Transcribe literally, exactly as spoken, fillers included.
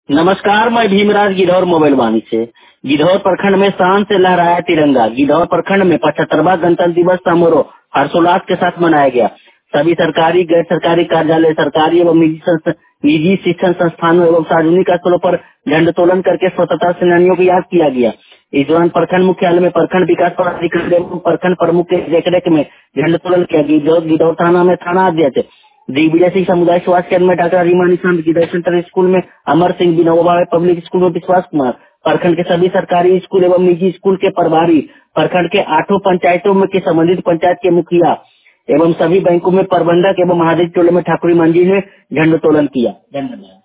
नमस्कार, मैं भीमराज गिद्धौर मोबाइल वाणी से। गिद्धौर प्रखंड में शान से लहराया तिरंगा। गिद्धौर प्रखंड में पचहत्तरवां गणतंत्र दिवस समारोह हर्षोल्लास के साथ मनाया गया। सभी सरकारी, गैर सरकारी कार्यालय, सरकारी एवं निजी संस्था- निजी शिक्षण संस्थानों एवं सार्वजनिक स्थलों पर झंडोत्तोलन करके स्वतंत्रता सेनानियों को याद किया गया। इस दौरान प्रखंड मुख्यालय में प्रखंड विकास पदाधिकारी एवं प्रखंड प्रमुख के देखरेख में झंडोत्तोलन किया। गिद्धौर गिद्धौर थाना में थाना अध्यक्ष दिग्विजय सिंह, समुदाय स्वास्थ्य केंद्र में doctor Reema Nishant, Gidhaur central school में अमर सिंह, विनोबा पब्लिक स्कूल में विश्वास कुमार, प्रखंड के सभी सरकारी स्कूल एवं निजी स्कूल के प्रभारी, प्रखंड के आठों पंचायतों में के संबंधित पंचायत के मुखिया एवं सभी बैंकों में प्रबंधक एवं महादेव टोले में ठाकुरी मंजी ने झंडोत्तोलन किया। धन्यवाद।